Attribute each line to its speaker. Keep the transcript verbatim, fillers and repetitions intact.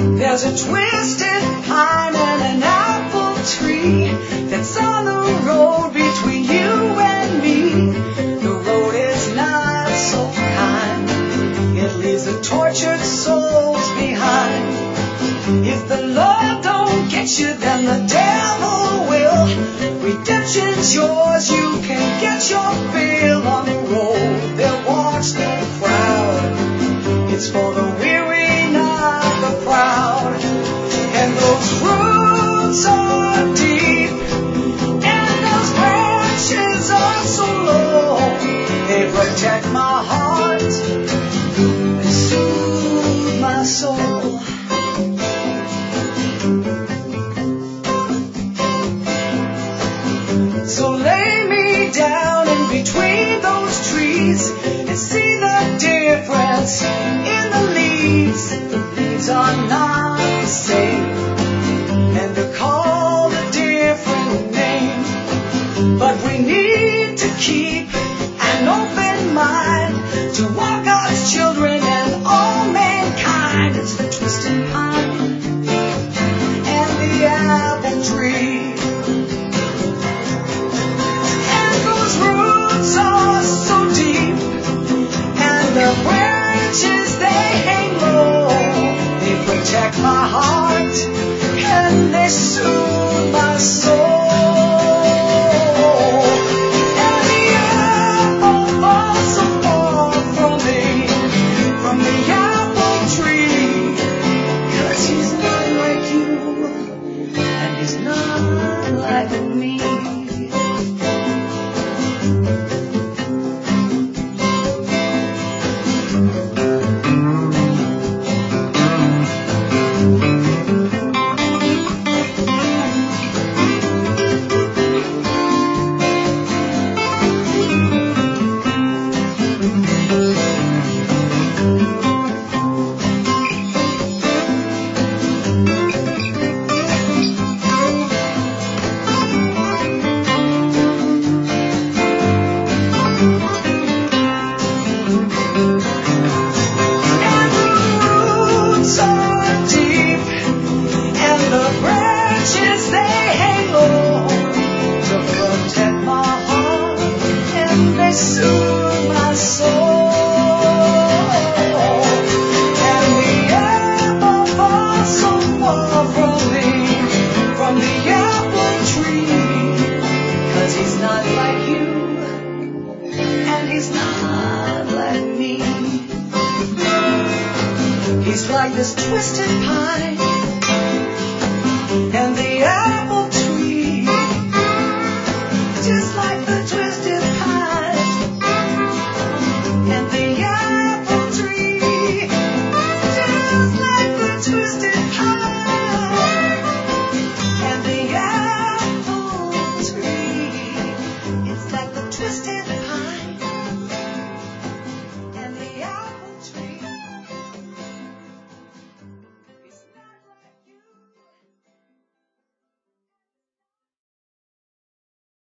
Speaker 1: There's a twisted pine and an apple tree that's on the road between you and me. The road is not so kind. It leaves the tortured souls behind. If the Lord don't get you, then the devil will. Redemption's yours, you can get your fill on the road. They'll watch the crowd. It's for the weary, not the proud. And those roots are deep, and those branches are so low. They protect my heart and soothe my soul. So lay me down in between those trees and see the difference in the leaves. The leaves are not the same, and they're called a different name. But we need to keep an open mind to walk God's children and all mankind. It's the twisted pine and the apple tree. The branches, they hang low. They protect my heart and they soothe my soul. And the apple falls so far from me, from the apple tree. 'Cause he's not like you, and he's not like me. He's like this twisted pine and the apple tree, just like the twisted pine and the apple tree, just like the twisted pine and the apple tree. It's like the twisted